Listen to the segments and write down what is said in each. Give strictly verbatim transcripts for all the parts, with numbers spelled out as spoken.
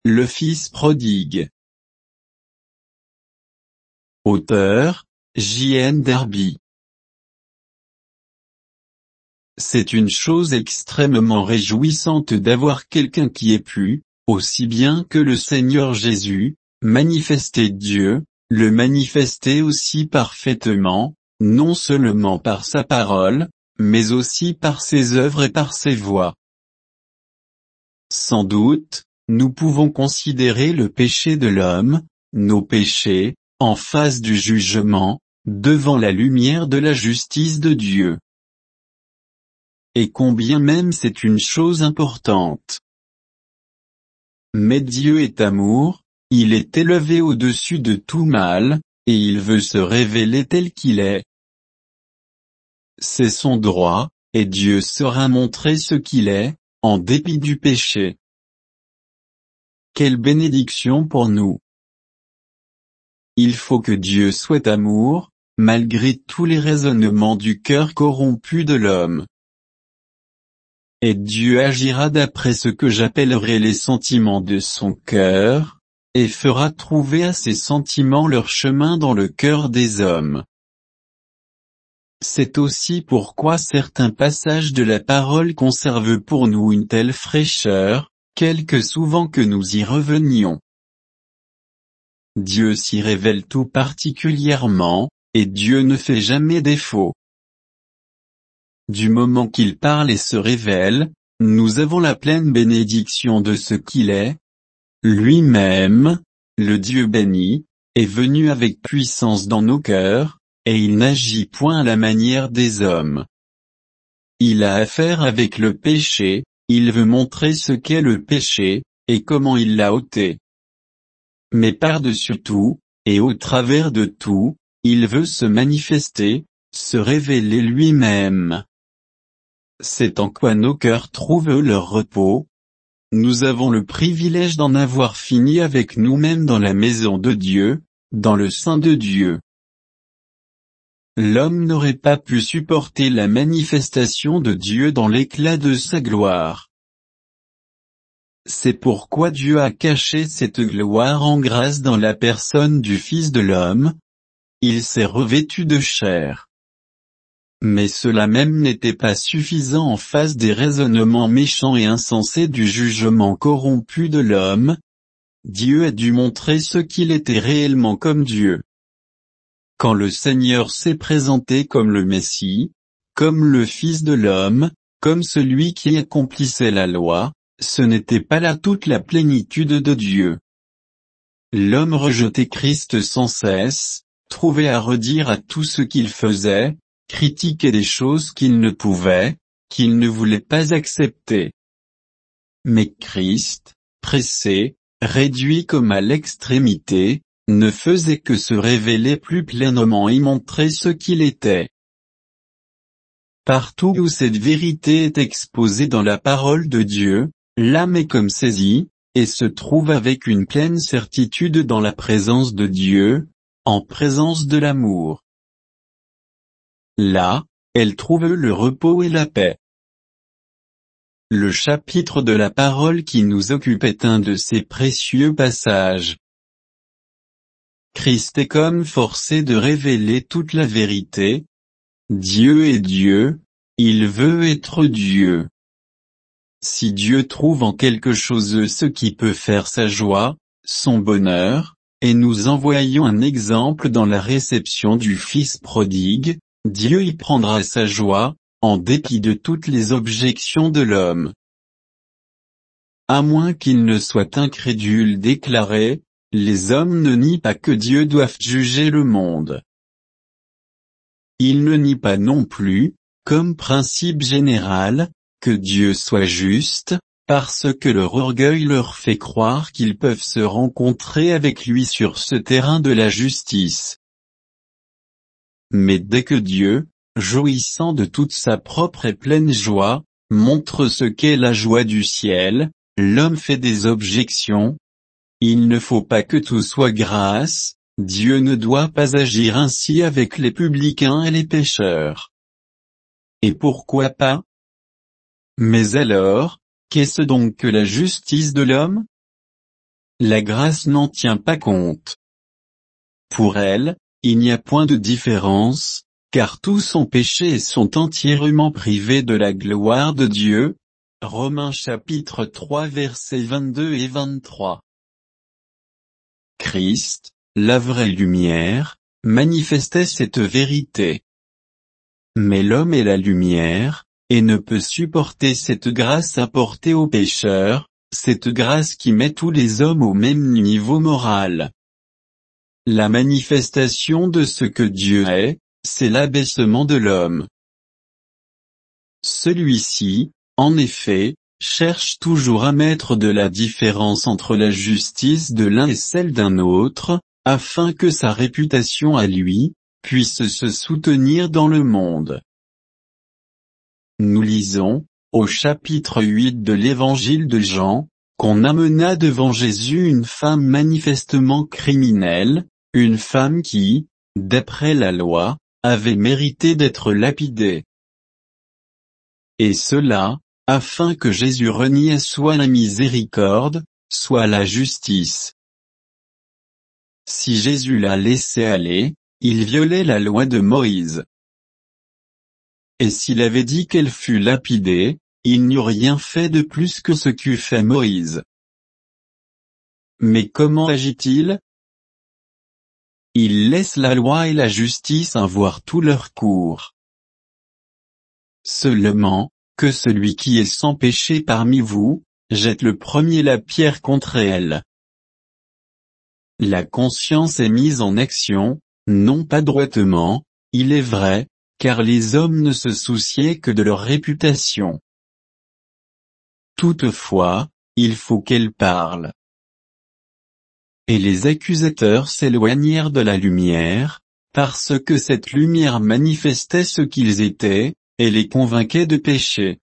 le fils prodigue. Auteur, J N Derby. C'est une chose extrêmement réjouissante d'avoir quelqu'un qui ait pu, aussi bien que le Seigneur Jésus, manifester Dieu, le manifester aussi parfaitement, non seulement par sa parole, mais aussi par ses œuvres et par ses voies. Sans doute, nous pouvons considérer le péché de l'homme, nos péchés, en face du jugement, devant la lumière de la justice de Dieu. Et combien même c'est une chose importante. Mais Dieu est amour, il est élevé au-dessus de tout mal, et il veut se révéler tel qu'il est. C'est son droit, et Dieu saura montrer ce qu'il est, en dépit du péché. Quelle bénédiction pour nous! Il faut que Dieu soit amour, malgré tous les raisonnements du cœur corrompu de l'homme. Et Dieu agira d'après ce que j'appellerai les sentiments de son cœur, et fera trouver à ces sentiments leur chemin dans le cœur des hommes. C'est aussi pourquoi certains passages de la parole conservent pour nous une telle fraîcheur, quelque souvent que nous y revenions. Dieu s'y révèle tout particulièrement, et Dieu ne fait jamais défaut. Du moment qu'il parle et se révèle, nous avons la pleine bénédiction de ce qu'il est. Lui-même, le Dieu béni, est venu avec puissance dans nos cœurs, et il n'agit point à la manière des hommes. Il a affaire avec le péché, il veut montrer ce qu'est le péché, et comment il l'a ôté. Mais par-dessus tout, et au travers de tout, il veut se manifester, se révéler lui-même. C'est en quoi nos cœurs trouvent leur repos. Nous avons le privilège d'en avoir fini avec nous-mêmes dans la maison de Dieu, dans le sein de Dieu. L'homme n'aurait pas pu supporter la manifestation de Dieu dans l'éclat de sa gloire. C'est pourquoi Dieu a caché cette gloire en grâce dans la personne du Fils de l'homme. Il s'est revêtu de chair. Mais cela même n'était pas suffisant en face des raisonnements méchants et insensés du jugement corrompu de l'homme. Dieu a dû montrer ce qu'il était réellement comme Dieu. Quand le Seigneur s'est présenté comme le Messie, comme le Fils de l'homme, comme celui qui accomplissait la loi, ce n'était pas là toute la plénitude de Dieu. L'homme rejetait Christ sans cesse, trouvait à redire à tout ce qu'il faisait, critiquait des choses qu'il ne pouvait, qu'il ne voulait pas accepter. Mais Christ, pressé, réduit comme à l'extrémité, ne faisait que se révéler plus pleinement et montrer ce qu'il était. Partout où cette vérité est exposée dans la parole de Dieu, l'âme est comme saisie, et se trouve avec une pleine certitude dans la présence de Dieu, en présence de l'amour. Là, elle trouve le repos et la paix. Le chapitre de la parole qui nous occupe est un de ces précieux passages. Christ est comme forcé de révéler toute la vérité. Dieu est Dieu, il veut être Dieu. Si Dieu trouve en quelque chose ce qui peut faire sa joie, son bonheur, et nous envoyons un exemple dans la réception du Fils prodigue, Dieu y prendra sa joie, en dépit de toutes les objections de l'homme. À moins qu'il ne soit incrédule déclaré, les hommes ne nient pas que Dieu doive juger le monde. Ils ne nient pas non plus, comme principe général, que Dieu soit juste, parce que leur orgueil leur fait croire qu'ils peuvent se rencontrer avec lui sur ce terrain de la justice. Mais dès que Dieu, jouissant de toute sa propre et pleine joie, montre ce qu'est la joie du ciel, l'homme fait des objections. Il ne faut pas que tout soit grâce, Dieu ne doit pas agir ainsi avec les publicains et les pécheurs. Et pourquoi pas? Mais alors, qu'est-ce donc que la justice de l'homme? la grâce n'en tient pas compte. Pour elle, il n'y a point de différence, car tous ont péché et sont entièrement privés de la gloire de Dieu. Romains chapitre trois versets vingt-deux et vingt-trois. Christ, la vraie lumière, manifestait cette vérité. Mais l'homme est la lumière, et ne peut supporter cette grâce apportée aux pécheurs, cette grâce qui met tous les hommes au même niveau moral. La manifestation de ce que Dieu est, c'est l'abaissement de l'homme. Celui-ci, en effet, cherche toujours à mettre de la différence entre la justice de l'un et celle d'un autre, afin que sa réputation à lui, puisse se soutenir dans le monde. Nous lisons, au chapitre huit de l'évangile de Jean, qu'on amena devant Jésus une femme manifestement criminelle, une femme qui, d'après la loi, avait mérité d'être lapidée. Et cela, afin que Jésus reniait soit la miséricorde, soit la justice. Si Jésus la laissait aller, il violait la loi de Moïse. Et s'il avait dit qu'elle fût lapidée, il n'eût rien fait de plus que ce qu'eût fait Moïse. Mais comment agit-il? Il laisse la loi et la justice avoir tout leur cours. Seulement, que celui qui est sans péché parmi vous, jette le premier la pierre contre elle. La conscience est mise en action, non pas droitement, il est vrai, car les hommes ne se souciaient que de leur réputation. Toutefois, il faut qu'elle parle. Et les accusateurs s'éloignèrent de la lumière, parce que cette lumière manifestait ce qu'ils étaient, et les convainquait de péché.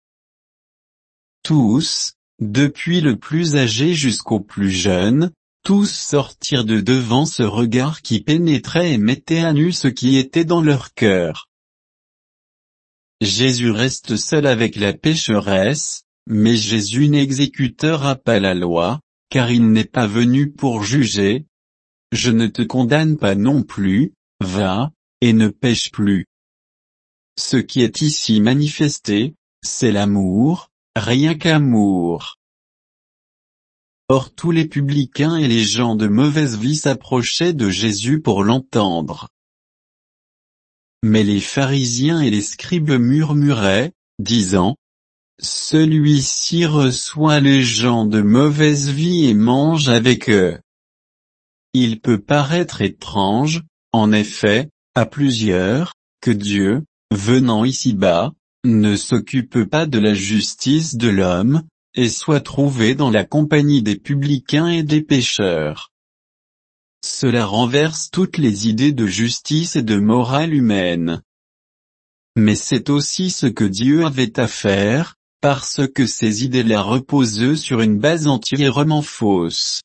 Tous, depuis le plus âgé jusqu'au plus jeune, tous sortirent de devant ce regard qui pénétrait et mettait à nu ce qui était dans leur cœur. Jésus reste seul avec la pécheresse, mais Jésus n'exécutera pas la loi, car il n'est pas venu pour juger. Je ne te condamne pas non plus, va, et ne pêche plus. Ce qui est ici manifesté, c'est l'amour, rien qu'amour. Or tous les publicains et les gens de mauvaise vie s'approchaient de Jésus pour l'entendre. Mais les pharisiens et les scribes murmuraient, disant, « Celui-ci reçoit les gens de mauvaise vie et mange avec eux. » Il peut paraître étrange, en effet, à plusieurs, que Dieu, venant ici-bas, ne s'occupe pas de la justice de l'homme, et soit trouvé dans la compagnie des publicains et des pécheurs. Cela renverse toutes les idées de justice et de morale humaine. Mais c'est aussi ce que Dieu avait à faire, parce que ces idées-là reposent sur une base entièrement fausse.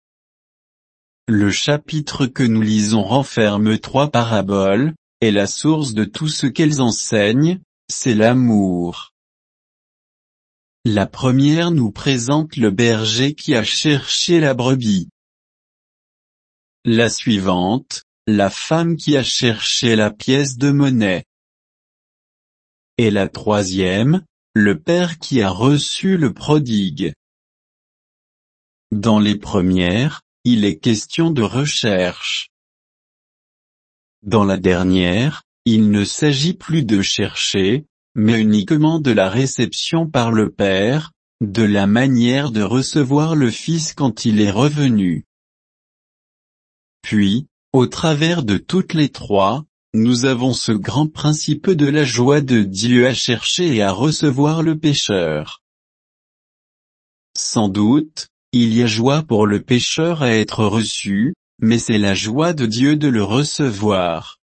Le chapitre que nous lisons renferme trois paraboles, et la source de tout ce qu'elles enseignent, c'est l'amour. La première nous présente le berger qui a cherché la brebis. La suivante, la femme qui a cherché la pièce de monnaie. Et la troisième, le père qui a reçu le prodigue. Dans les premières, il est question de recherche. Dans la dernière, il ne s'agit plus de chercher, mais uniquement de la réception par le Père, de la manière de recevoir le Fils quand il est revenu. Puis, au travers de toutes les trois, nous avons ce grand principe de la joie de Dieu à chercher et à recevoir le pécheur. Sans doute, il y a joie pour le pécheur à être reçu, mais c'est la joie de Dieu de le recevoir.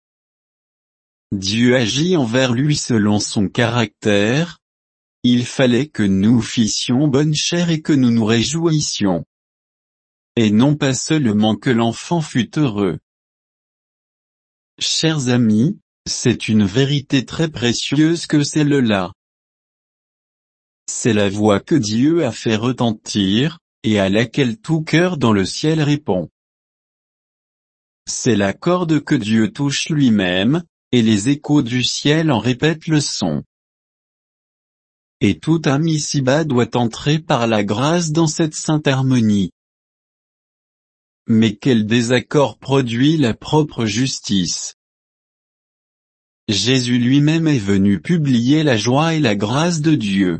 Dieu agit envers lui selon son caractère. Il fallait que nous fissions bonne chère et que nous nous réjouissions. Et non pas seulement que l'enfant fût heureux. Chers amis, c'est une vérité très précieuse que celle-là. C'est la voix que Dieu a fait retentir, et à laquelle tout cœur dans le ciel répond. C'est la corde que Dieu touche lui-même, et les échos du ciel en répètent le son. Et tout âme ici-bas doit entrer par la grâce dans cette sainte harmonie. Mais quel désaccord produit la propre justice. Jésus lui-même est venu publier la joie et la grâce de Dieu.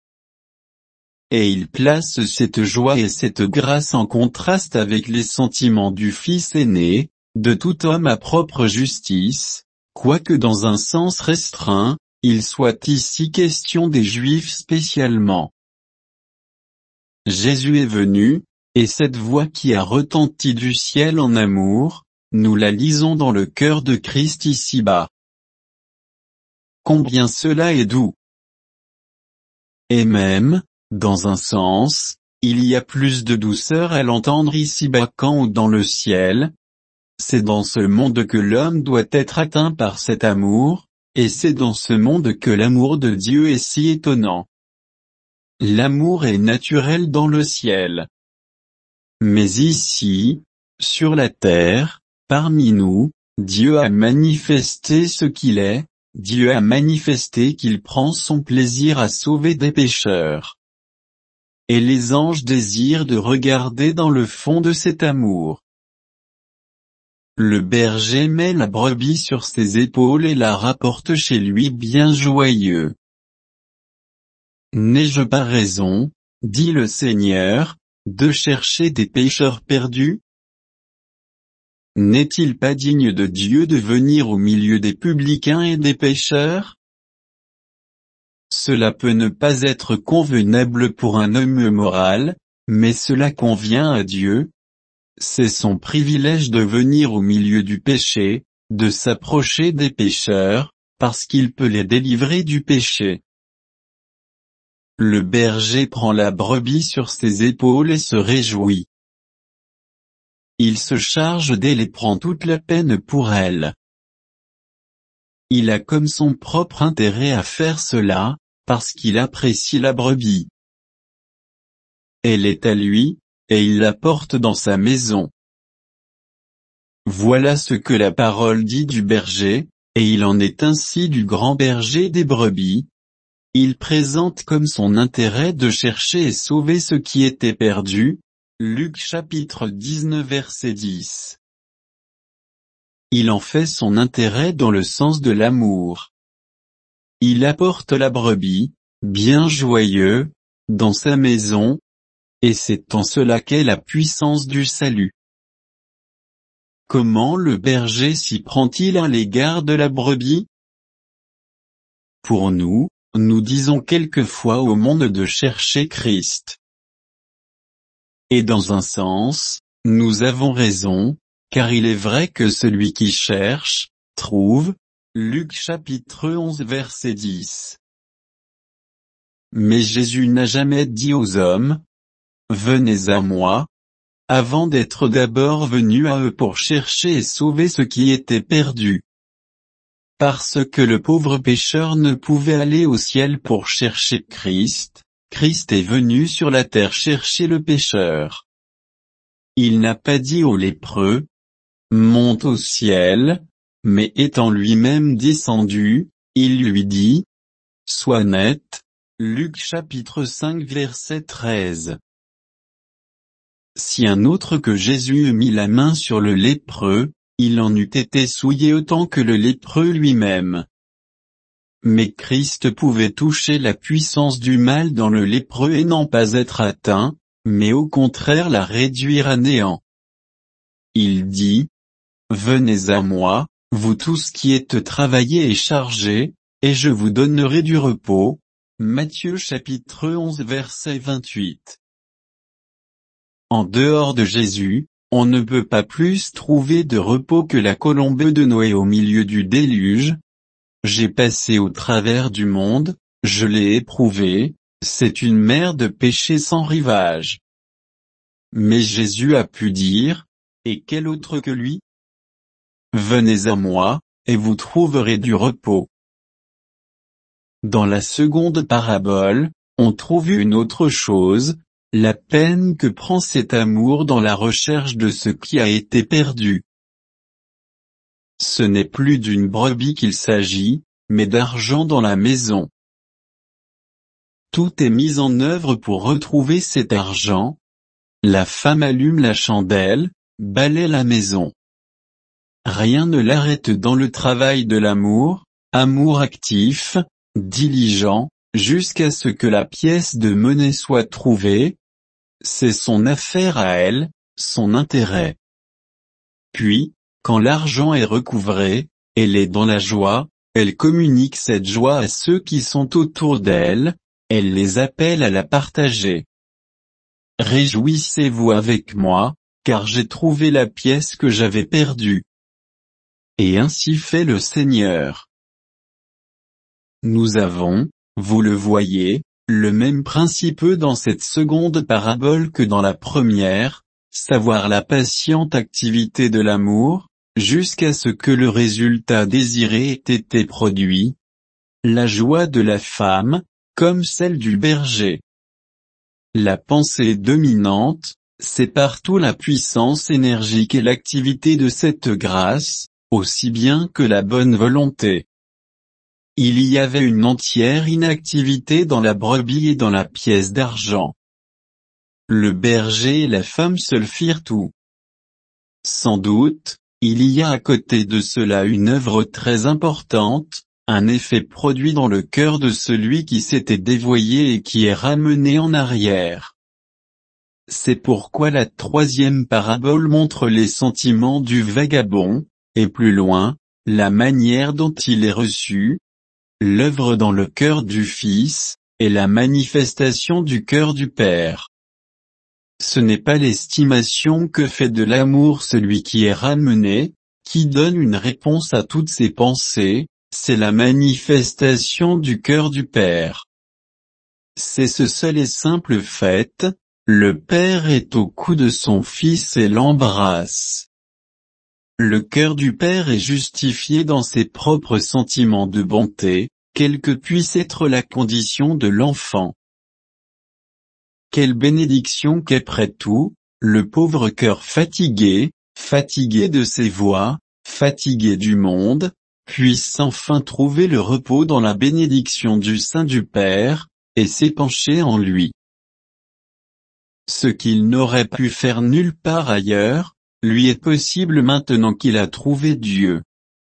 Et il place cette joie et cette grâce en contraste avec les sentiments du Fils aîné, de tout homme à propre justice, quoique dans un sens restreint, il soit ici question des Juifs spécialement. Jésus est venu, et cette voix qui a retenti du ciel en amour, nous la lisons dans le cœur de Christ ici-bas. Combien cela est doux! Et même, dans un sens, il y a plus de douceur à l'entendre ici-bas qu'en haut dans le ciel. C'est dans ce monde que l'homme doit être atteint par cet amour, et c'est dans ce monde que l'amour de Dieu est si étonnant. L'amour est naturel dans le ciel. Mais ici, sur la terre, parmi nous, Dieu a manifesté ce qu'il est, Dieu a manifesté qu'il prend son plaisir à sauver des pécheurs. Et les anges désirent de regarder dans le fond de cet amour. Le berger met la brebis sur ses épaules et la rapporte chez lui bien joyeux. N'ai-je pas raison, dit le Seigneur, de chercher des pécheurs perdus? N'est-il pas digne de Dieu de venir au milieu des publicains et des pécheurs? Cela peut ne pas être convenable pour un homme moral, mais cela convient à Dieu. C'est son privilège de venir au milieu du péché, de s'approcher des pécheurs, parce qu'il peut les délivrer du péché. Le berger prend la brebis sur ses épaules et se réjouit. Il se charge d'elle et prend toute la peine pour elle. Il a comme son propre intérêt à faire cela, parce qu'il apprécie la brebis. Elle est à lui, et il la porte dans sa maison. Voilà ce que la parole dit du berger, et il en est ainsi du grand berger des brebis. Il présente comme son intérêt de chercher et sauver ce qui était perdu. Luc chapitre dix-neuf verset dix. Il en fait son intérêt dans le sens de l'amour. Il apporte la brebis, bien joyeux, dans sa maison, et c'est en cela qu'est la puissance du salut. Comment le berger s'y prend-il à l'égard de la brebis? Pour nous, nous disons quelquefois au monde de chercher Christ. Et dans un sens, nous avons raison, car il est vrai que celui qui cherche, trouve. Luc chapitre onze verset dix. Mais Jésus n'a jamais dit aux hommes, « Venez à moi », avant d'être d'abord venu à eux pour chercher et sauver ce qui était perdu. Parce que le pauvre pécheur ne pouvait aller au ciel pour chercher Christ, Christ est venu sur la terre chercher le pécheur. Il n'a pas dit au lépreux, « Monte au ciel », mais étant lui-même descendu, il lui dit, « Sois net », Luc chapitre cinq verset treize. Si un autre que Jésus eût mis la main sur le lépreux, il en eût été souillé autant que le lépreux lui-même. Mais Christ pouvait toucher la puissance du mal dans le lépreux et n'en pas être atteint, mais au contraire la réduire à néant. Il dit, « Venez à moi, vous tous qui êtes travaillés et chargés, et je vous donnerai du repos. » Matthieu chapitre onze verset vingt-huit. En dehors de Jésus, on ne peut pas plus trouver de repos que la colombe de Noé au milieu du déluge. J'ai passé au travers du monde, je l'ai éprouvé, c'est une mer de péché sans rivage. Mais Jésus a pu dire, et quel autre que lui? Venez à moi, et vous trouverez du repos. Dans la seconde parabole, on trouve une autre chose, la peine que prend cet amour dans la recherche de ce qui a été perdu. Ce n'est plus d'une brebis qu'il s'agit, mais d'argent dans la maison. Tout est mis en œuvre pour retrouver cet argent. La femme allume la chandelle, balaie la maison. Rien ne l'arrête dans le travail de l'amour, amour actif, diligent, jusqu'à ce que la pièce de monnaie soit trouvée. C'est son affaire à elle, son intérêt. Puis, quand l'argent est recouvré, elle est dans la joie, elle communique cette joie à ceux qui sont autour d'elle, elle les appelle à la partager. Réjouissez-vous avec moi, car j'ai trouvé la pièce que j'avais perdue. Et ainsi fait le Seigneur. Nous avons, vous le voyez, le même principe dans cette seconde parabole que dans la première, savoir la patiente activité de l'amour, jusqu'à ce que le résultat désiré ait été produit. La joie de la femme, comme celle du berger. La pensée dominante, c'est partout la puissance énergique et l'activité de cette grâce, aussi bien que la bonne volonté. Il y avait une entière inactivité dans la brebis et dans la pièce d'argent. Le berger et la femme seuls firent tout. Sans doute, il y a à côté de cela une œuvre très importante, un effet produit dans le cœur de celui qui s'était dévoyé et qui est ramené en arrière. C'est pourquoi la troisième parabole montre les sentiments du vagabond, et plus loin, la manière dont il est reçu, l'œuvre dans le cœur du Fils, et la manifestation du cœur du Père. Ce n'est pas l'estimation que fait de l'amour celui qui est ramené, qui donne une réponse à toutes ses pensées, c'est la manifestation du cœur du Père. C'est ce seul et simple fait, le Père est au cou de son Fils et l'embrasse. Le cœur du Père est justifié dans ses propres sentiments de bonté, quelle que puisse être la condition de l'enfant. Quelle bénédiction qu'après tout, le pauvre cœur fatigué, fatigué de ses voies, fatigué du monde, puisse enfin trouver le repos dans la bénédiction du sein du Père, et s'épancher en lui. Ce qu'il n'aurait pu faire nulle part ailleurs, lui est possible maintenant qu'il a trouvé Dieu.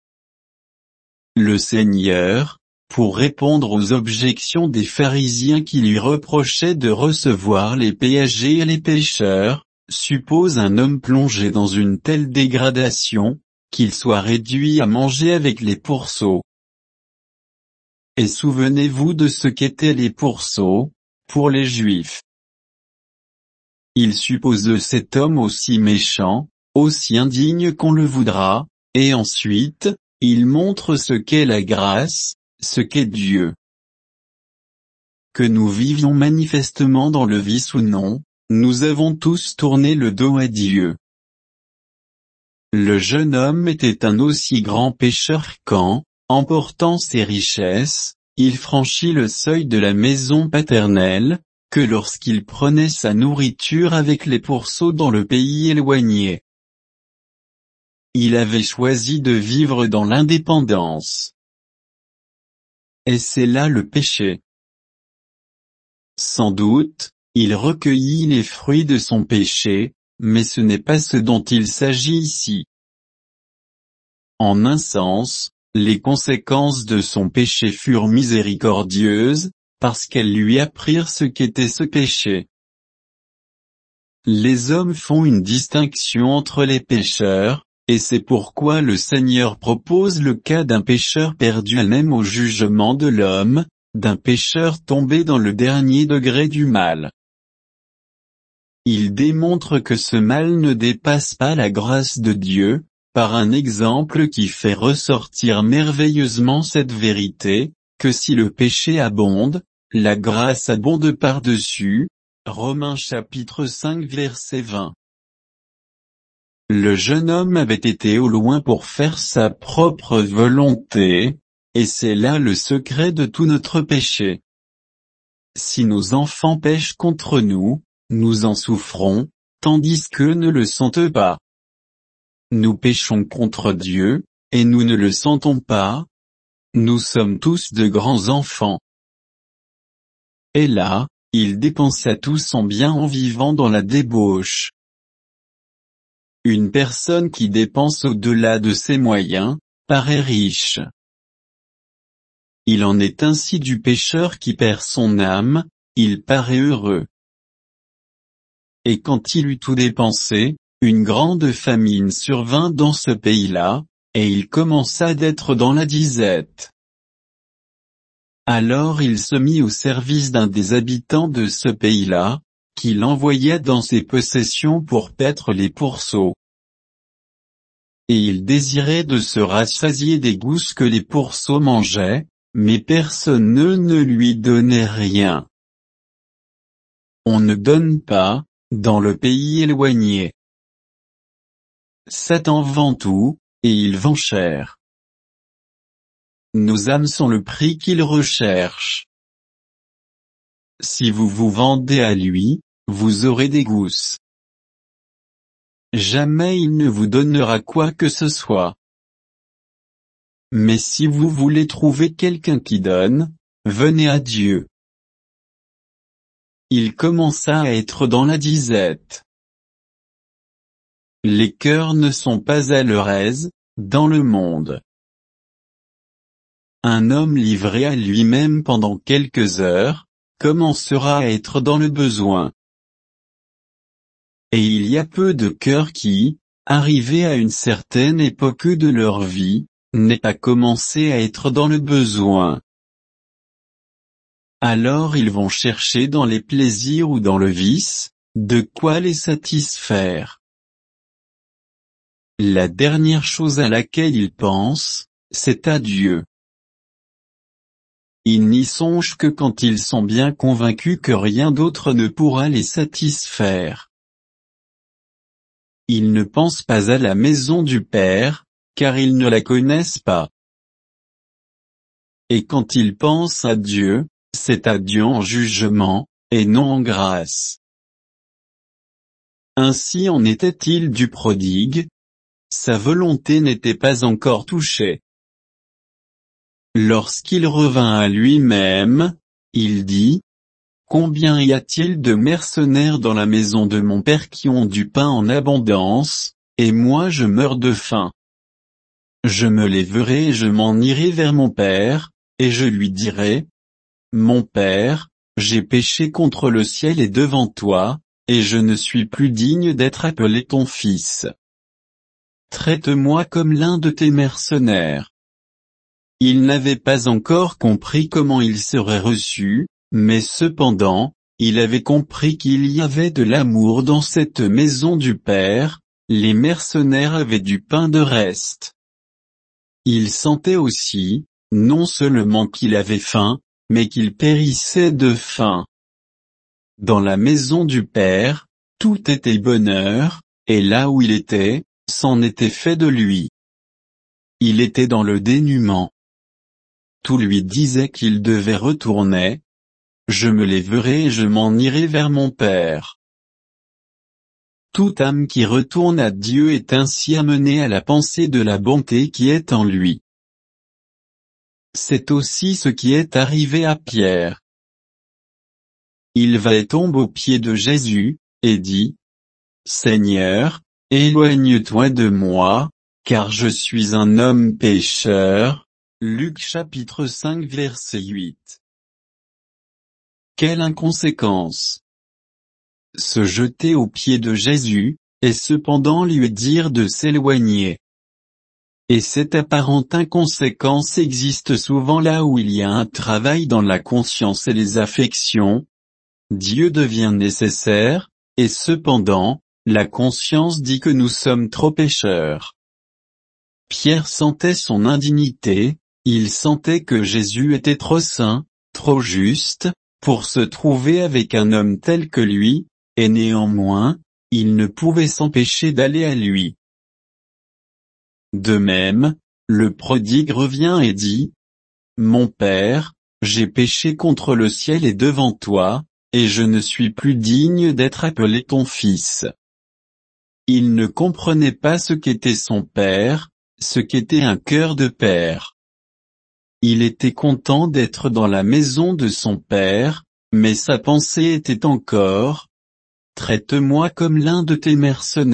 Le Seigneur, pour répondre aux objections des pharisiens qui lui reprochaient de recevoir les péagers et les pécheurs, suppose un homme plongé dans une telle dégradation, qu'il soit réduit à manger avec les pourceaux. Et souvenez-vous de ce qu'étaient les pourceaux, pour les Juifs. Il suppose cet homme aussi méchant, aussi indigne qu'on le voudra, et ensuite, il montre ce qu'est la grâce, ce qu'est Dieu. Que nous vivions manifestement dans le vice ou non, nous avons tous tourné le dos à Dieu. Le jeune homme était un aussi grand pécheur quand, emportant ses richesses, il franchit le seuil de la maison paternelle, que lorsqu'il prenait sa nourriture avec les pourceaux dans le pays éloigné. Il avait choisi de vivre dans l'indépendance. Et c'est là le péché. Sans doute, il recueillit les fruits de son péché, mais ce n'est pas ce dont il s'agit ici. En un sens, les conséquences de son péché furent miséricordieuses, parce qu'elles lui apprirent ce qu'était ce péché. Les hommes font une distinction entre les pécheurs, et c'est pourquoi le Seigneur propose le cas d'un pécheur perdu même au jugement de l'homme, d'un pécheur tombé dans le dernier degré du mal. Il démontre que ce mal ne dépasse pas la grâce de Dieu, par un exemple qui fait ressortir merveilleusement cette vérité, que si le péché abonde, la grâce abonde par-dessus. Romains chapitre cinq verset vingt. Le jeune homme avait été au loin pour faire sa propre volonté, et c'est là le secret de tout notre péché. Si nos enfants pêchent contre nous, nous en souffrons, tandis qu'eux ne le sentent pas. Nous péchons contre Dieu, et nous ne le sentons pas. Nous sommes tous de grands enfants. Et là, il dépensa tout son bien en vivant dans la débauche. Une personne qui dépense au-delà de ses moyens, paraît riche. Il en est ainsi du pécheur qui perd son âme, il paraît heureux. Et quand il eut tout dépensé, une grande famine survint dans ce pays-là, et il commença d'être dans la disette. Alors il se mit au service d'un des habitants de ce pays-là, qui l'envoya dans ses possessions pour paître les pourceaux. Et il désirait de se rassasier des gousses que les pourceaux mangeaient, mais personne ne, ne lui donnait rien. On ne donne pas, dans le pays éloigné. Satan vend tout, et il vend cher. Nos âmes sont le prix qu'il recherche. Si vous vous vendez à lui, vous aurez des gousses. Jamais il ne vous donnera quoi que ce soit. Mais si vous voulez trouver quelqu'un qui donne, venez à Dieu. Il commença à être dans la disette. Les cœurs ne sont pas à leur aise, dans le monde. Un homme livré à lui-même pendant quelques heures, commencera à être dans le besoin. Et il y a peu de cœurs qui, arrivés à une certaine époque de leur vie, n'aient pas commencé à être dans le besoin. Alors ils vont chercher dans les plaisirs ou dans le vice, de quoi les satisfaire. La dernière chose à laquelle ils pensent, c'est à Dieu. Ils n'y songent que quand ils sont bien convaincus que rien d'autre ne pourra les satisfaire. Ils ne pensent pas à la maison du Père, car ils ne la connaissent pas. Et quand ils pensent à Dieu, c'est à Dieu en jugement, et non en grâce. Ainsi en était-il du prodigue. Sa volonté n'était pas encore touchée. Lorsqu'il revint à lui-même, il dit, « Combien y a-t-il de mercenaires dans la maison de mon père qui ont du pain en abondance, et moi je meurs de faim. Je me lèverai et je m'en irai vers mon père, et je lui dirai, « Mon père, j'ai péché contre le ciel et devant toi, et je ne suis plus digne d'être appelé ton fils. Traite-moi comme l'un de tes mercenaires. » Il n'avait pas encore compris comment il serait reçu, mais cependant, il avait compris qu'il y avait de l'amour dans cette maison du Père. Les mercenaires avaient du pain de reste. Il sentait aussi, non seulement qu'il avait faim, mais qu'il périssait de faim. Dans la maison du Père, tout était bonheur, et là où il était, c'en était fait de lui. Il était dans le dénuement. Tout lui disait qu'il devait retourner. Je me lèverai et je m'en irai vers mon Père. Toute âme qui retourne à Dieu est ainsi amenée à la pensée de la bonté qui est en lui. C'est aussi ce qui est arrivé à Pierre. Il va et tombe aux pieds de Jésus, et dit, « Seigneur, éloigne-toi de moi, car je suis un homme pécheur. » Luc chapitre cinq verset huit. Quelle inconséquence! Se jeter aux pieds de Jésus, et cependant lui dire de s'éloigner. Et cette apparente inconséquence existe souvent là où il y a un travail dans la conscience et les affections. Dieu devient nécessaire, et cependant, la conscience dit que nous sommes trop pécheurs. Pierre sentait son indignité, il sentait que Jésus était trop saint, trop juste, pour se trouver avec un homme tel que lui, et néanmoins, il ne pouvait s'empêcher d'aller à lui. De même, le prodigue revient et dit, « Mon père, j'ai péché contre le ciel et devant toi, et je ne suis plus digne d'être appelé ton fils. Il ne comprenait pas ce qu'était son père, ce qu'était un cœur de père. Il était content d'être dans la maison de son père, mais sa pensée était encore « Traite-moi comme l'un de tes mercenaires ».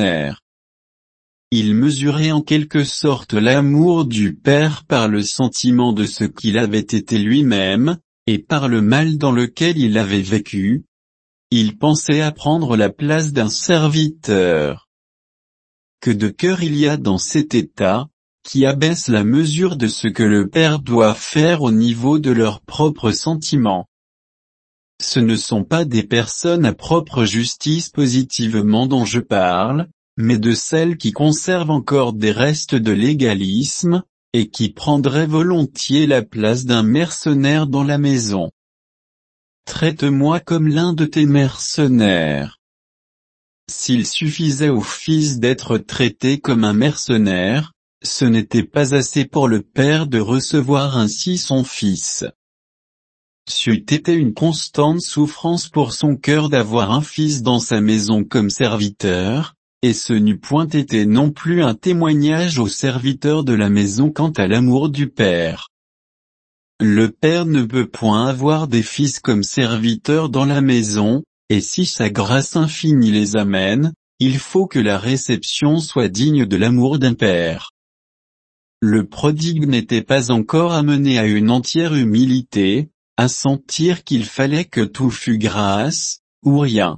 Il mesurait en quelque sorte l'amour du père par le sentiment de ce qu'il avait été lui-même, et par le mal dans lequel il avait vécu. Il pensait à prendre la place d'un serviteur. Que de cœur il y a dans cet état, qui abaisse la mesure de ce que le père doit faire au niveau de leurs propres sentiments. Ce ne sont pas des personnes à propre justice positivement dont je parle, mais de celles qui conservent encore des restes de légalisme, et qui prendraient volontiers la place d'un mercenaire dans la maison. Traite-moi comme l'un de tes mercenaires. S'il suffisait au fils d'être traité comme un mercenaire, ce n'était pas assez pour le père de recevoir ainsi son fils. C'eût été une constante souffrance pour son cœur d'avoir un fils dans sa maison comme serviteur, et ce n'eût point été non plus un témoignage aux serviteurs de la maison quant à l'amour du père. Le père ne peut point avoir des fils comme serviteurs dans la maison, et si sa grâce infinie les amène, il faut que la réception soit digne de l'amour d'un père. Le prodigue n'était pas encore amené à une entière humilité, à sentir qu'il fallait que tout fût grâce, ou rien.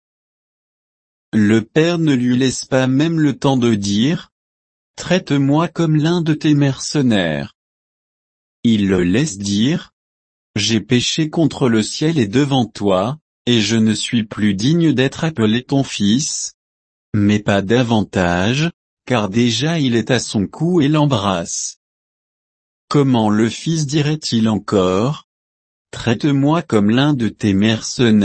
Le père ne lui laisse pas même le temps de dire « Traite-moi comme l'un de tes mercenaires ». Il le laisse dire « J'ai péché contre le ciel et devant toi, et je ne suis plus digne d'être appelé ton fils », mais pas davantage, car déjà il est à son cou et l'embrasse. Comment le fils dirait-il encore « Traite-moi comme l'un de tes mercenaires »,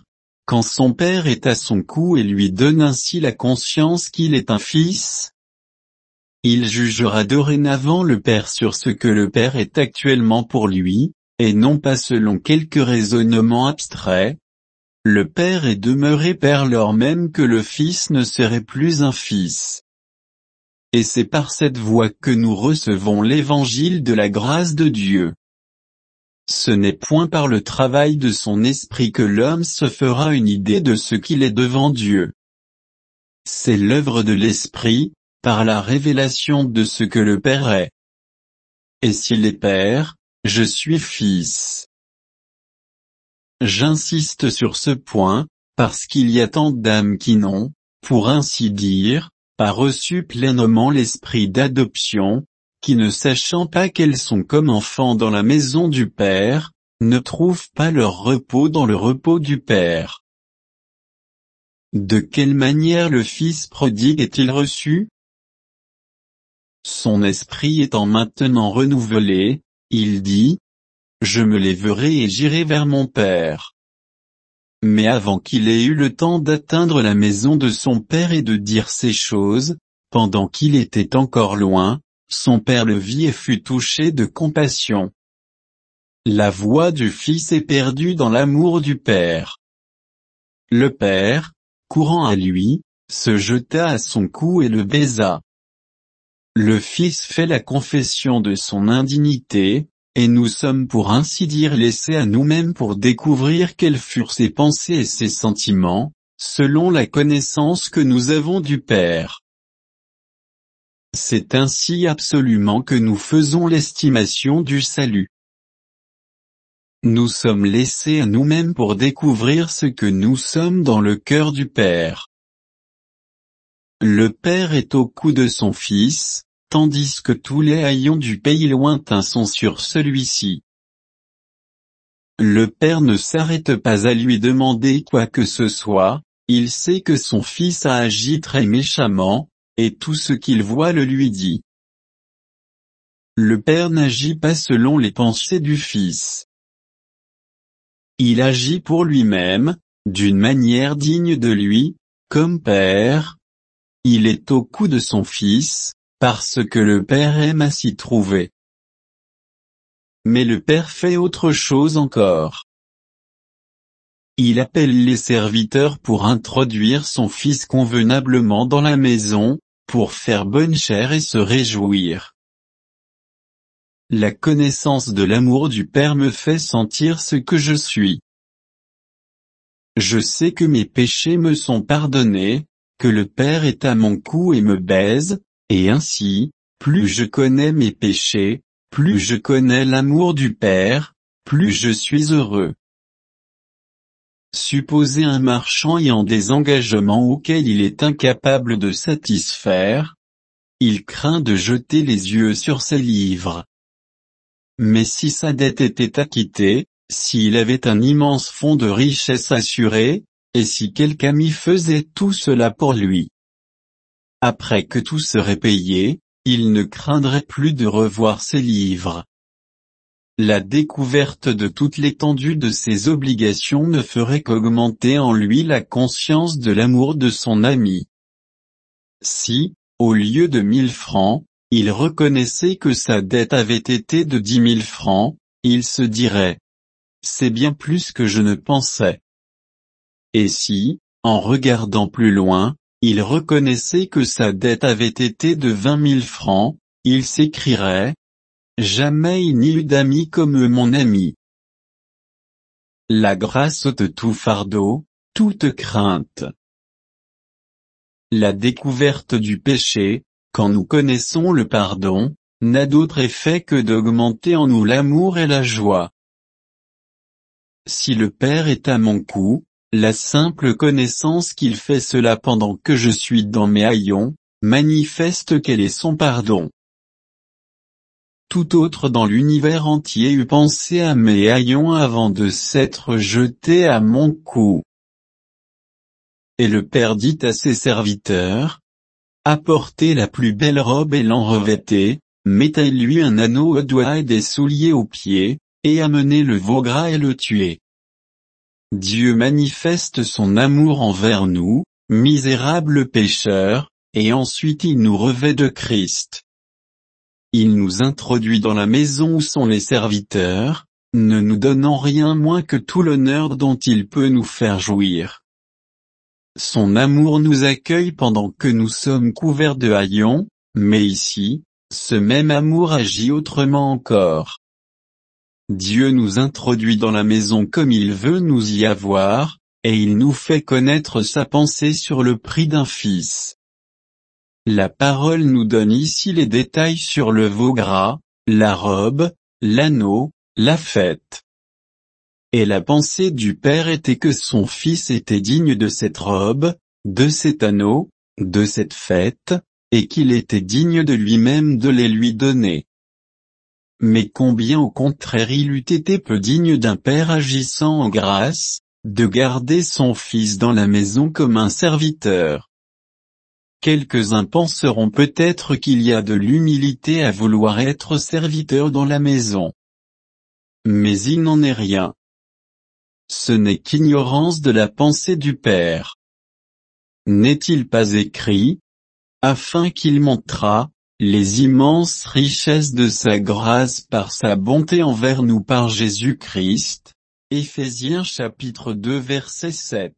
quand son père est à son cou et lui donne ainsi la conscience qu'il est un fils? Il jugera dorénavant le père sur ce que le père est actuellement pour lui, et non pas selon quelque raisonnement abstrait. Le père est demeuré père lors même que le fils ne serait plus un fils. Et c'est par cette voie que nous recevons l'évangile de la grâce de Dieu. Ce n'est point par le travail de son esprit que l'homme se fera une idée de ce qu'il est devant Dieu. C'est l'œuvre de l'esprit, par la révélation de ce que le Père est. Et s'il est Père, je suis fils. J'insiste sur ce point, parce qu'il y a tant d'âmes qui n'ont, pour ainsi dire, pas reçu pleinement l'esprit d'adoption, qui ne sachant pas qu'elles sont comme enfants dans la maison du Père, ne trouvent pas leur repos dans le repos du Père. De quelle manière le Fils prodigue est-il reçu? Son esprit étant maintenant renouvelé, il dit, « Je me lèverai et j'irai vers mon Père. » Mais avant qu'il ait eu le temps d'atteindre la maison de son Père et de dire ces choses, pendant qu'il était encore loin, son père le vit et fut touché de compassion. La voix du Fils est perdue dans l'amour du Père. Le Père, courant à lui, se jeta à son cou et le baisa. Le Fils fait la confession de son indignité, et nous sommes pour ainsi dire laissés à nous-mêmes pour découvrir quels furent ses pensées et ses sentiments, selon la connaissance que nous avons du Père. C'est ainsi absolument que nous faisons l'estimation du salut. Nous sommes laissés à nous-mêmes pour découvrir ce que nous sommes dans le cœur du Père. Le Père est au cou de son Fils, tandis que tous les haillons du pays lointain sont sur celui-ci. Le Père ne s'arrête pas à lui demander quoi que ce soit, il sait que son Fils a agi très méchamment, et tout ce qu'il voit le lui dit. Le Père n'agit pas selon les pensées du Fils. Il agit pour lui-même, d'une manière digne de lui, comme Père. Il est au cou de son Fils, parce que le Père aime à s'y trouver. Mais le Père fait autre chose encore. il appelle les serviteurs pour introduire son fils convenablement dans la maison, pour faire bonne chère et se réjouir. La connaissance de l'amour du Père me fait sentir ce que je suis. Je sais que mes péchés me sont pardonnés, que le Père est à mon cou et me baise, et ainsi, plus je connais mes péchés, plus je connais l'amour du Père, plus je suis heureux. Supposez un marchand ayant des engagements auxquels il est incapable de satisfaire. Il craint de jeter les yeux sur ses livres. Mais si sa dette était acquittée, s'il avait un immense fonds de richesse assuré, et si quelque ami faisait tout cela pour lui, après que tout serait payé, il ne craindrait plus de revoir ses livres. La découverte de toute l'étendue de ses obligations ne ferait qu'augmenter en lui la conscience de l'amour de son ami. Si, au lieu de mille francs, il reconnaissait que sa dette avait été de dix mille francs, il se dirait: c'est bien plus que je ne pensais. Et si, en regardant plus loin, il reconnaissait que sa dette avait été de vingt mille francs, il s'écrierait: jamais il n'y eut d'ami comme mon ami. La grâce ôte tout fardeau, toute crainte. La découverte du péché, quand nous connaissons le pardon, n'a d'autre effet que d'augmenter en nous l'amour et la joie. Si le Père est à mon cou, la simple connaissance qu'il fait cela pendant que je suis dans mes haillons, manifeste quel est son pardon. Tout autre dans l'univers entier eût pensé à mes haillons avant de s'être jeté à mon cou. Et le Père dit à ses serviteurs: apportez la plus belle robe et l'en revêtez, mettez-lui un anneau au doigt et des souliers aux pieds, et amenez le veau gras et le tuez. Dieu manifeste son amour envers nous, misérables pécheurs, et ensuite il nous revêt de Christ. Il nous introduit dans la maison où sont les serviteurs, ne nous donnant rien moins que tout l'honneur dont il peut nous faire jouir. Son amour nous accueille pendant que nous sommes couverts de haillons, mais ici, ce même amour agit autrement encore. Dieu nous introduit dans la maison comme il veut nous y avoir, et il nous fait connaître sa pensée sur le prix d'un fils. La parole nous donne ici les détails sur le veau gras, la robe, l'anneau, la fête. Et la pensée du Père était que son fils était digne de cette robe, de cet anneau, de cette fête, et qu'il était digne de lui-même de les lui donner. Mais combien au contraire il eût été peu digne d'un père agissant en grâce, de garder son fils dans la maison comme un serviteur. Quelques-uns penseront peut-être qu'il y a de l'humilité à vouloir être serviteur dans la maison. Mais il n'en est rien. Ce n'est qu'ignorance de la pensée du Père. N'est-il pas écrit, afin qu'il montrât les immenses richesses de sa grâce par sa bonté envers nous par Jésus-Christ, Éphésiens chapitre deux verset sept.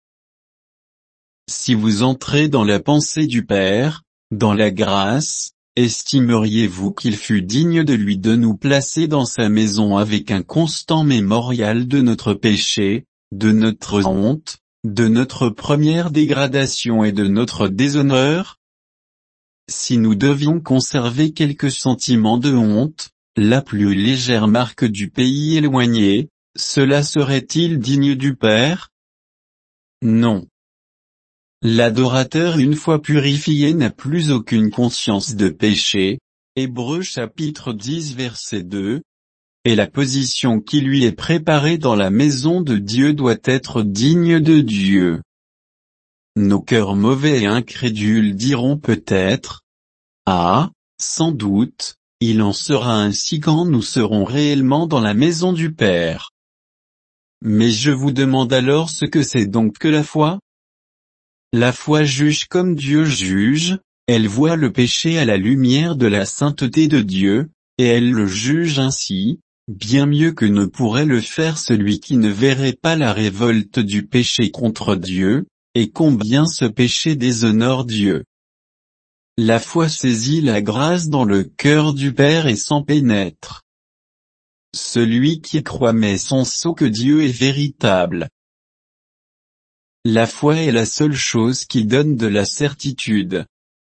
Si vous entrez dans la pensée du Père, dans la grâce, estimeriez-vous qu'il fût digne de lui de nous placer dans sa maison avec un constant mémorial de notre péché, de notre honte, de notre première dégradation et de notre déshonneur? Si nous devions conserver quelques sentiments de honte, la plus légère marque du pays éloigné, cela serait-il digne du Père? Non. L'adorateur une fois purifié n'a plus aucune conscience de péché, Hébreux chapitre dix verset deux, et la position qui lui est préparée dans la maison de Dieu doit être digne de Dieu. Nos cœurs mauvais et incrédules diront peut-être: ah, sans doute, il en sera ainsi quand nous serons réellement dans la maison du Père. Mais je vous demande alors ce que c'est donc que la foi? La foi juge comme Dieu juge, elle voit le péché à la lumière de la sainteté de Dieu, et elle le juge ainsi, bien mieux que ne pourrait le faire celui qui ne verrait pas la révolte du péché contre Dieu, et combien ce péché déshonore Dieu. La foi saisit la grâce dans le cœur du Père et s'en pénètre. Celui qui croit met son sceau que Dieu est véritable. La foi est la seule chose qui donne de la certitude.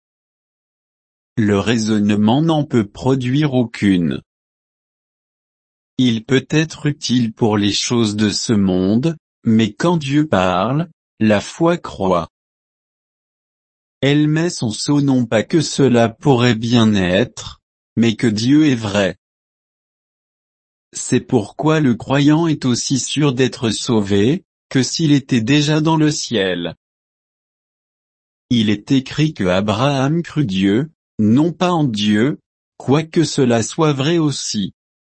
Le raisonnement n'en peut produire aucune. Il peut être utile pour les choses de ce monde, mais quand Dieu parle, la foi croit. Elle met son sceau non pas que cela pourrait bien être, mais que Dieu est vrai. C'est pourquoi le croyant est aussi sûr d'être sauvé, que s'il était déjà dans le ciel. Il est écrit que Abraham crut Dieu, non pas en Dieu, quoique cela soit vrai aussi.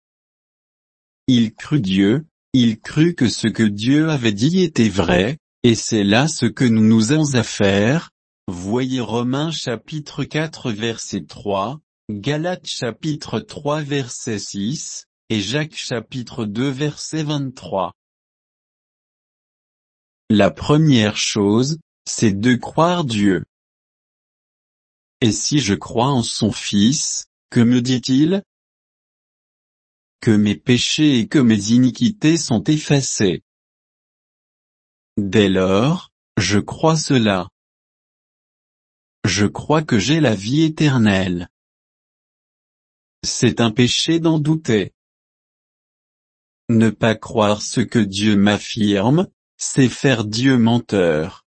Il crut Dieu, il crut que ce que Dieu avait dit était vrai, et c'est là ce que nous nous avons à faire. Voyez Romains chapitre quatre verset trois, Galates chapitre trois verset six, et Jacques chapitre deux verset vingt-trois. La première chose, c'est de croire Dieu. Et si je crois en son Fils, que me dit-il? Que mes péchés et que mes iniquités sont effacés. Dès lors, je crois cela. Je crois que j'ai la vie éternelle. C'est un péché d'en douter. Ne pas croire ce que Dieu m'affirme, c'est faire Dieu menteur.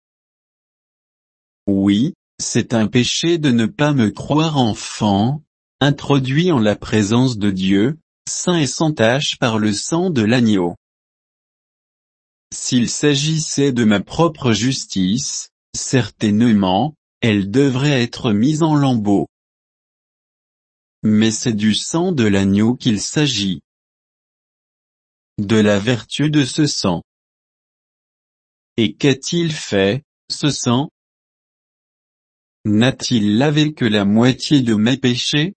Oui, c'est un péché de ne pas me croire enfant, introduit en la présence de Dieu, saint et sans tache par le sang de l'agneau. S'il s'agissait de ma propre justice, certainement, elle devrait être mise en lambeaux. Mais c'est du sang de l'agneau qu'il s'agit. De la vertu de ce sang. Et qu'a-t-il fait, ce sang? N'a-t-il lavé que la moitié de mes péchés?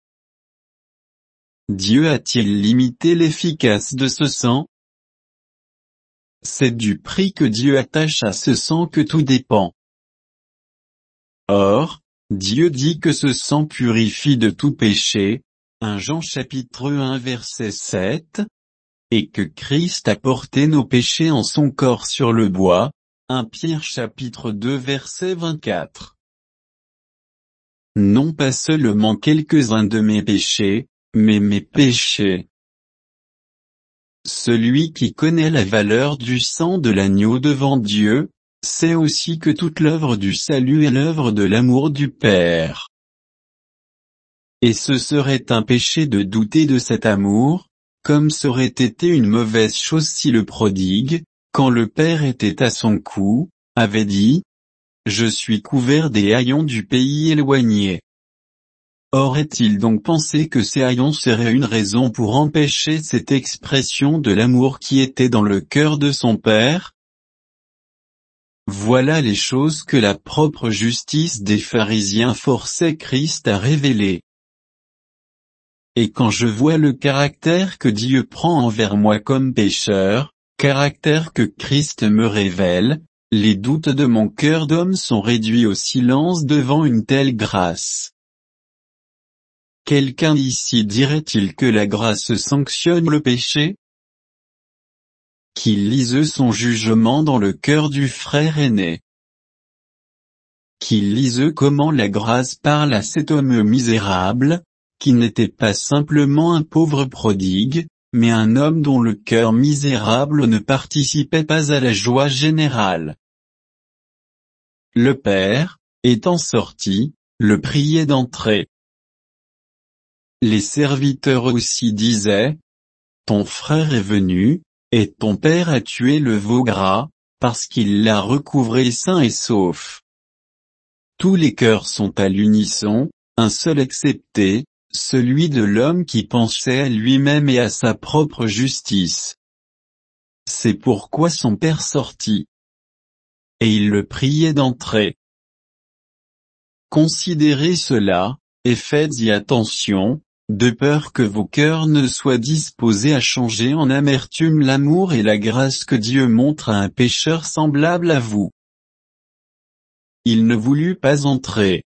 Dieu a-t-il limité l'efficace de ce sang? C'est du prix que Dieu attache à ce sang que tout dépend. Or, Dieu dit que ce sang purifie de tout péché, premier Jean chapitre un verset sept, et que Christ a porté nos péchés en son corps sur le bois, premier Pierre chapitre deux verset vingt-quatre. Non pas seulement quelques-uns de mes péchés, mais mes péchés. Celui qui connaît la valeur du sang de l'agneau devant Dieu, sait aussi que toute l'œuvre du salut est l'œuvre de l'amour du Père. Et ce serait un péché de douter de cet amour, comme c'aurait été une mauvaise chose si le prodigue, quand le Père était à son cou, avait dit « Je suis couvert des haillons du pays éloigné ». Aurait-il donc pensé que ces haillons seraient une raison pour empêcher cette expression de l'amour qui était dans le cœur de son Père? Voilà les choses que la propre justice des pharisiens forçait Christ à révéler. Et quand je vois le caractère que Dieu prend envers moi comme pécheur, caractère que Christ me révèle, les doutes de mon cœur d'homme sont réduits au silence devant une telle grâce. Quelqu'un ici dirait-il que la grâce sanctionne le péché? Qu'il lise son jugement dans le cœur du frère aîné. Qu'il lise comment la grâce parle à cet homme misérable, qui n'était pas simplement un pauvre prodigue, mais un homme dont le cœur misérable ne participait pas à la joie générale. Le Père, étant sorti, le priait d'entrer. Les serviteurs aussi disaient, « Ton frère est venu, et ton père a tué le veau gras, parce qu'il l'a recouvré sain et sauf. » Tous les cœurs sont à l'unisson, un seul excepté, celui de l'homme qui pensait à lui-même et à sa propre justice. C'est pourquoi son père sortit. Et il le priait d'entrer. Considérez cela, et faites-y attention, de peur que vos cœurs ne soient disposés à changer en amertume l'amour et la grâce que Dieu montre à un pécheur semblable à vous. Il ne voulut pas entrer.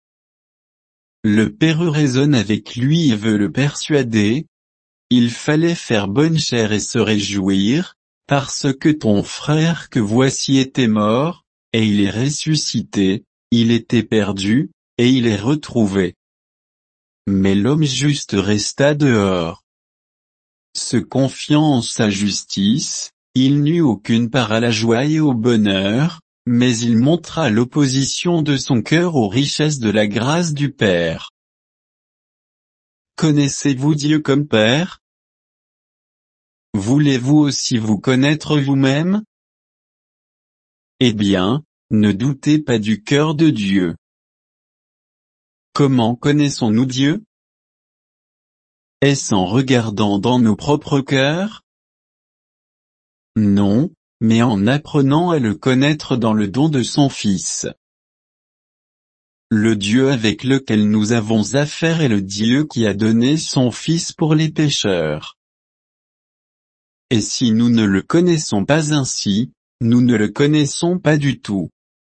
Le Père raisonne avec lui et veut le persuader. Il fallait faire bonne chère et se réjouir, parce que ton frère que voici était mort, et il est ressuscité, il était perdu, et il est retrouvé. Mais l'homme juste resta dehors. Se confiant en sa justice, il n'eut aucune part à la joie et au bonheur, mais il montra l'opposition de son cœur aux richesses de la grâce du Père. Connaissez-vous Dieu comme Père? Voulez-vous aussi vous connaître vous-même? Eh bien, ne doutez pas du cœur de Dieu. Comment connaissons-nous Dieu? Est-ce en regardant dans nos propres cœurs? Non, mais en apprenant à le connaître dans le don de son Fils. Le Dieu avec lequel nous avons affaire est le Dieu qui a donné son Fils pour les pécheurs. Et si nous ne le connaissons pas ainsi, nous ne le connaissons pas du tout.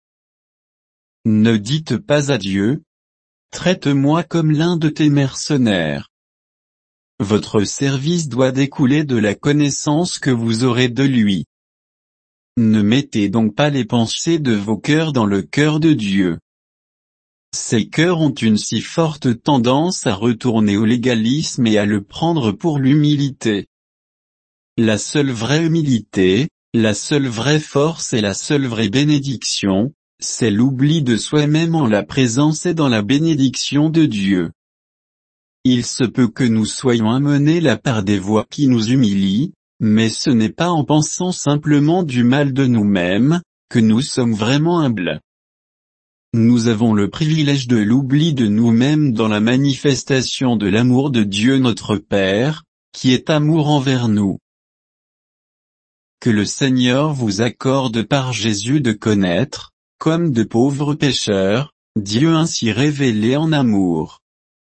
Ne dites pas à Dieu, traite-moi comme l'un de tes mercenaires. Votre service doit découler de la connaissance que vous aurez de lui. Ne mettez donc pas les pensées de vos cœurs dans le cœur de Dieu. Ces cœurs ont une si forte tendance à retourner au légalisme et à le prendre pour l'humilité. La seule vraie humilité, la seule vraie force et la seule vraie bénédiction, c'est l'oubli de soi-même en la présence et dans la bénédiction de Dieu. Il se peut que nous soyons amenés là par des voies qui nous humilient, mais ce n'est pas en pensant simplement du mal de nous-mêmes, que nous sommes vraiment humbles. Nous avons le privilège de l'oubli de nous-mêmes dans la manifestation de l'amour de Dieu notre Père, qui est amour envers nous. Que le Seigneur vous accorde par Jésus de connaître, comme de pauvres pécheurs, Dieu ainsi révélé en amour.